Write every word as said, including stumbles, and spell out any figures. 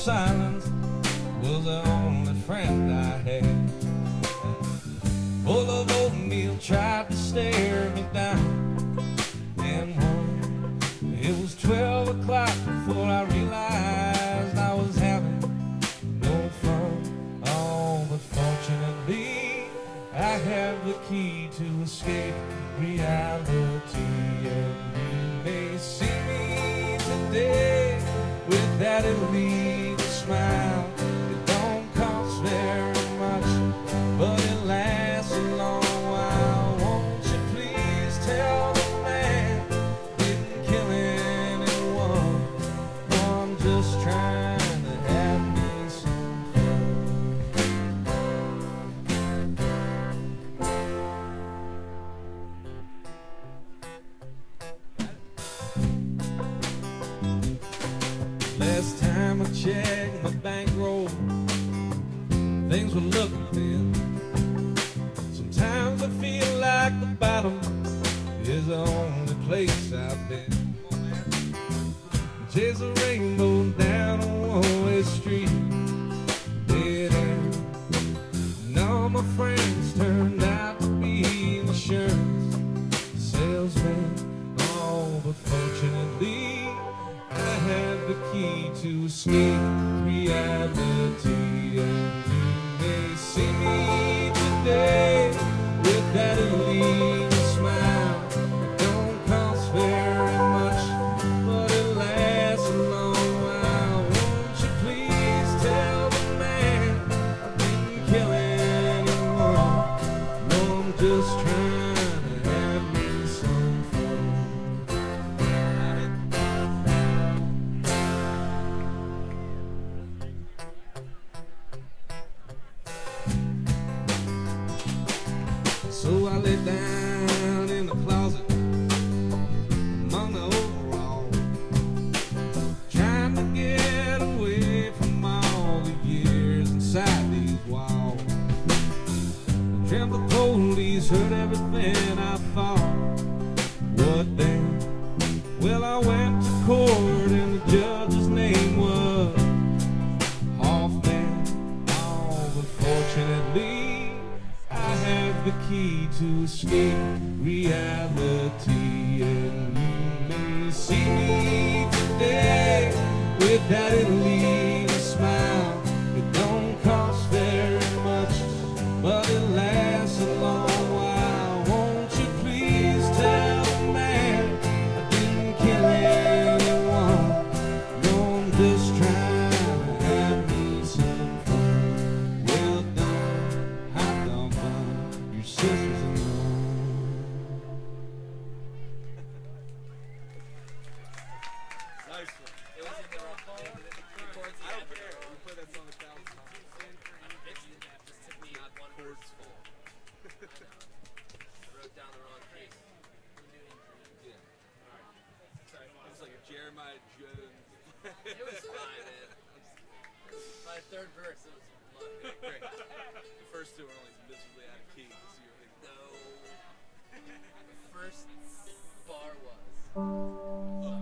silence was the only friend I had. Full of oatmeal, tried to stare me down, and one, it was twelve o'clock before I realized I was having no fun. Oh, but fortunately, I have the key to escape reality, and you may see me today with that illegal smile. It don't cost very much, but it lasts a long while. Won't you please tell the man didn't kill anyone? I'm just trying to have me some fun. Last time I checked my bankroll, things were looking thin. Sometimes I feel like the bottom is the only place I've been. Chase a rainbow down a one-way street, dead end. And all my friends turned out to be insurance salesmen. Oh, but fortunately, I have the key to escape reality, and you may see me today with that illegal smile. It don't cost very much, but it lasts a long while. Won't you please tell the man I didn't kill anyone? No, I'm just trying to have me some fun. So I lay down in the closet among the overalls, trying to get away from all the years inside these walls. I dreamt the police heard everything I thought. What then? Well, I went to court and the judge's name was Hoffman. Oh, but fortunately, I have the key to escape reality, and you may see me today with that illegal smile. It don't cost very much, but it lasts a long while. Won't you please tell the man I didn't kill anyone? No, I'm just trying to have me some fun. Well done, hot dog bun, your sister's in love. Nice one. It was in the wrong phone. I don't care. We play that song a thousand times. Just took me on one chord's full. I wrote down the wrong key. Yeah. Sorry. It's like a Jeremiah Jones. It was fine, man. My third verse, it was fun. Great. The first two are only miserably out of key. So you're like, No. The first bar was.